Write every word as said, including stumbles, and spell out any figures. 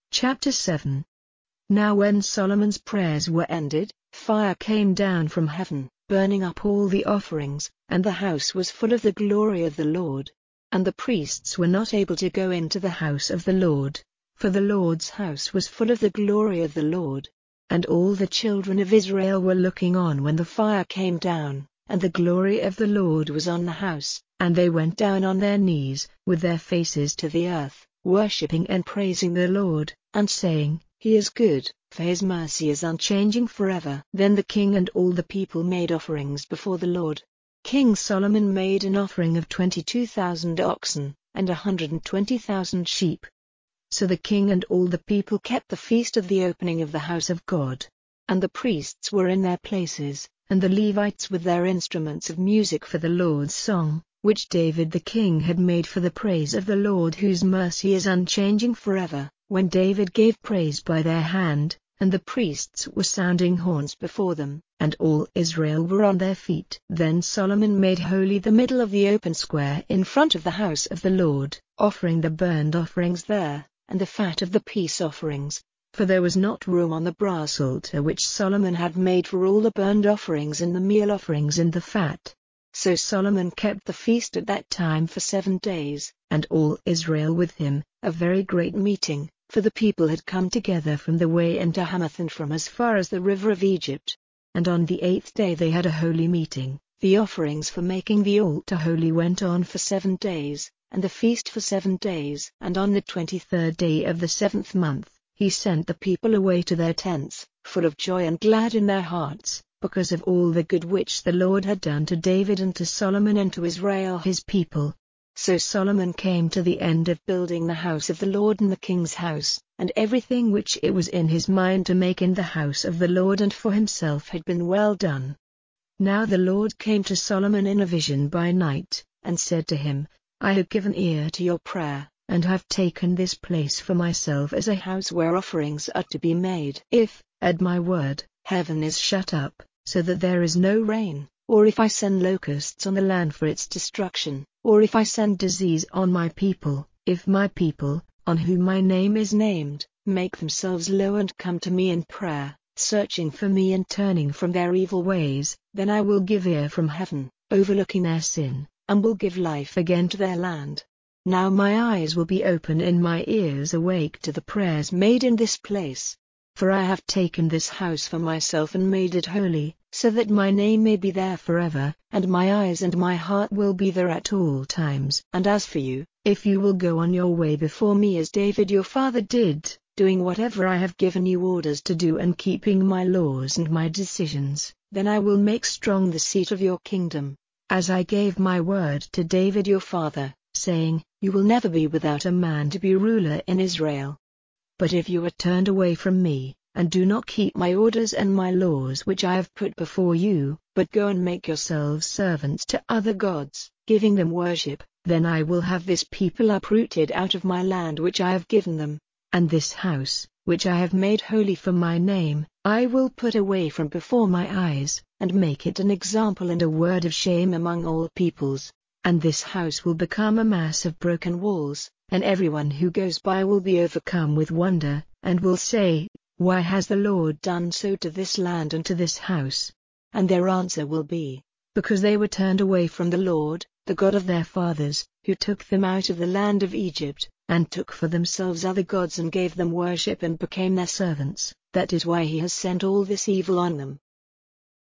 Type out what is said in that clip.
Chapter seven. Now when Solomon's prayers were ended, fire came down from heaven, burning up all the offerings, and the house was full of the glory of the Lord. And the priests were not able to go into the house of the Lord, for the Lord's house was full of the glory of the Lord. And all the children of Israel were looking on when the fire came down, and the glory of the Lord was on the house, and they went down on their knees, with their faces to the earth, worshipping and praising the Lord, and saying, He is good, for His mercy is unchanging forever. Then the king and all the people made offerings before the Lord. King Solomon made an offering of twenty-two thousand oxen, and a hundred and twenty thousand sheep. So the king and all the people kept the feast of the opening of the house of God. And the priests were in their places, and the Levites with their instruments of music for the Lord's song, which David the king had made for the praise of the Lord, whose mercy is unchanging forever, when David gave praise by their hand, and the priests were sounding horns before them, and all Israel were on their feet. Then Solomon made holy the middle of the open square in front of the house of the Lord, offering the burnt offerings there, and the fat of the peace offerings, for there was not room on the brass altar which Solomon had made for all the burnt offerings and the meal offerings and the fat. So Solomon kept the feast at that time for seven days, and all Israel with him, a very great meeting, for the people had come together from the way into Hamath and from as far as the river of Egypt. And on the eighth day they had a holy meeting. The offerings for making the altar holy went on for seven days, and the feast for seven days. And on the twenty-third day of the seventh month, he sent the people away to their tents, full of joy and glad in their hearts, because of all the good which the Lord had done to David and to Solomon and to Israel his people. So Solomon came to the end of building the house of the Lord and the king's house, and everything which it was in his mind to make in the house of the Lord and for himself had been well done. Now the Lord came to Solomon in a vision by night, and said to him, I have given ear to your prayer, and have taken this place for myself as a house where offerings are to be made. If, at my word, heaven is shut up, so that there is no rain, or if I send locusts on the land for its destruction, or if I send disease on my people, if my people, on whom my name is named, make themselves low and come to me in prayer, searching for me and turning from their evil ways, then I will give ear from heaven, overlooking their sin, and will give life again to their land. Now my eyes will be open and my ears awake to the prayers made in this place. For I have taken this house for myself and made it holy, so that my name may be there forever, and my eyes and my heart will be there at all times. And as for you, if you will go on your way before me as David your father did, doing whatever I have given you orders to do and keeping my laws and my decisions, then I will make strong the seat of your kingdom, as I gave my word to David your father, saying, You will never be without a man to be ruler in Israel. But if you are turned away from me, and do not keep my orders and my laws which I have put before you, but go and make yourselves servants to other gods, giving them worship, then I will have this people uprooted out of my land which I have given them, and this house, which I have made holy for my name, I will put away from before my eyes, and make it an example and a word of shame among all peoples. And this house will become a mass of broken walls, and everyone who goes by will be overcome with wonder, and will say, Why has the Lord done so to this land and to this house? And their answer will be, Because they were turned away from the Lord, the God of their fathers, who took them out of the land of Egypt, and took for themselves other gods and gave them worship and became their servants. That is why he has sent all this evil on them.